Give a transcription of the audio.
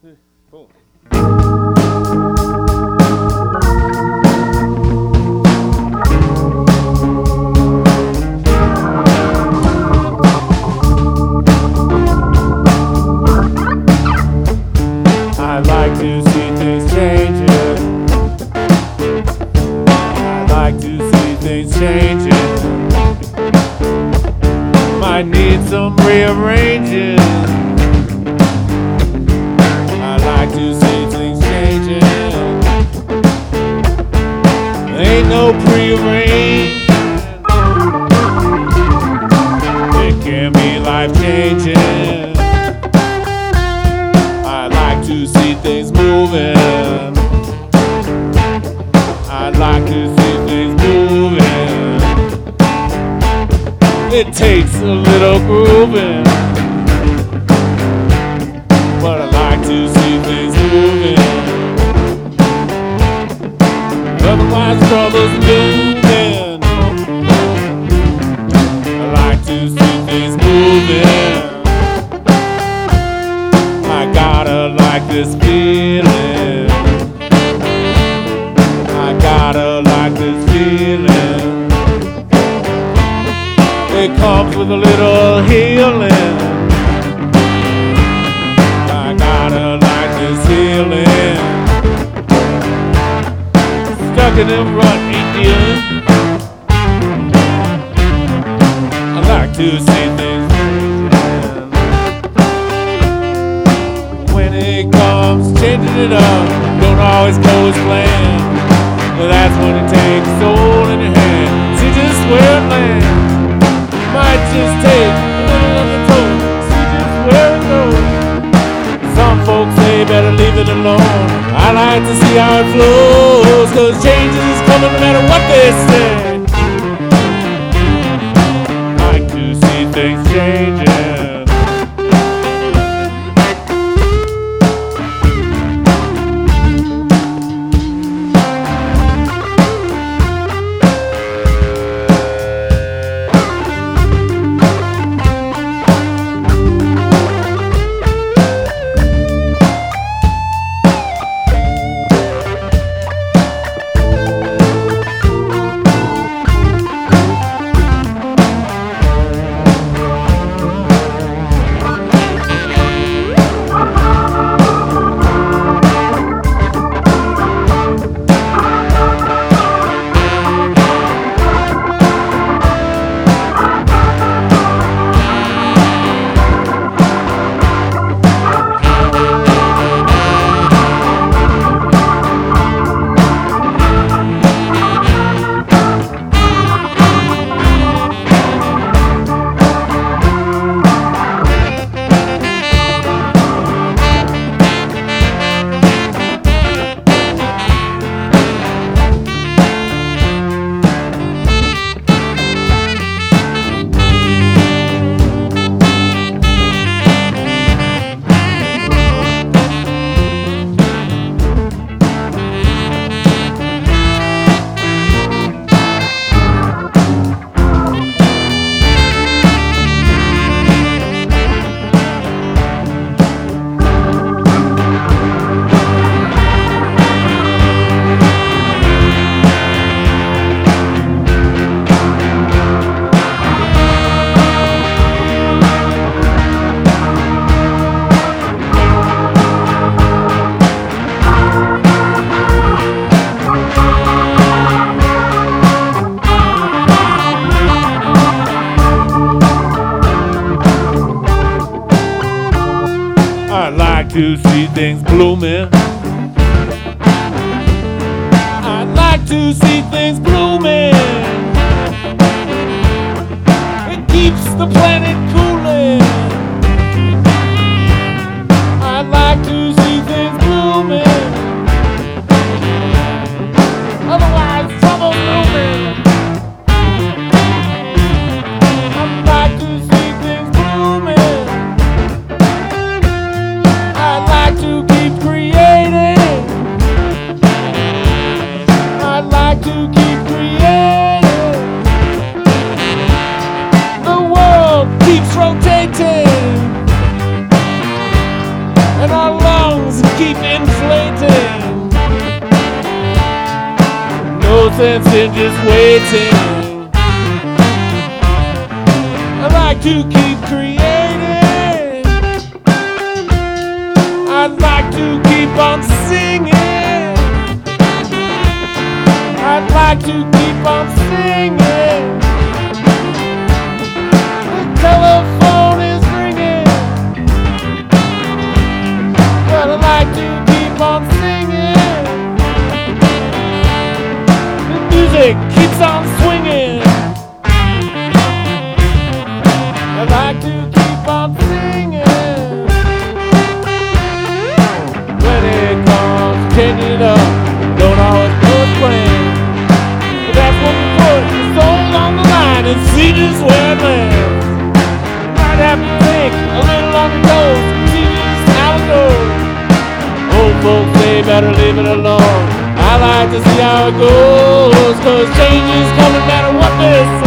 Boom. I like to see things changing. I like to see things changing. Might need some rearranging. I like to see things changing. Ain't no prearranged. It can be life changing. I like to see things moving. I like to see things moving. It takes a little grooving, but I like to see things moving. Otherwise, troubles looming. I like to see things moving. I gotta like this feeling. I gotta like this feeling. It comes with a little healing. I gotta like this healing. Stuck in a rut, Indian. I like to see things changing. When it comes, changing it up, don't always go as planned. But that's when it takes soul in your hand. See just where it lands. Might just take a little of the toe, see just where it goes. Some folks say better leave it alone. I like to see how it flows, cause change is coming no matter what they say. I like to see things changing. I like to see things blooming. I like to see things blooming. It keeps the planet cooling. I like to see things blooming. Otherwise, trouble's looming. I like to see things blooming. I like to keep creating. I like to keep creating. The world keeps rotating. wings and keep inflating. No sense in just waiting. I like to keep creating. I'd like to keep on singing. I'd like to keep on singing. The telephone is ringing, but I'd like to keep on singing. The music keeps on swinging. I'd like to keep on singing. When it comes, changing it up, don't always know it's playing. But that's when you put your soul on the line and see just where it lands. You might have to think a little on your toes, see just how it goes. Old folks say better leave it alone. I like to see how it goes, 'cause change is coming no matter what they say.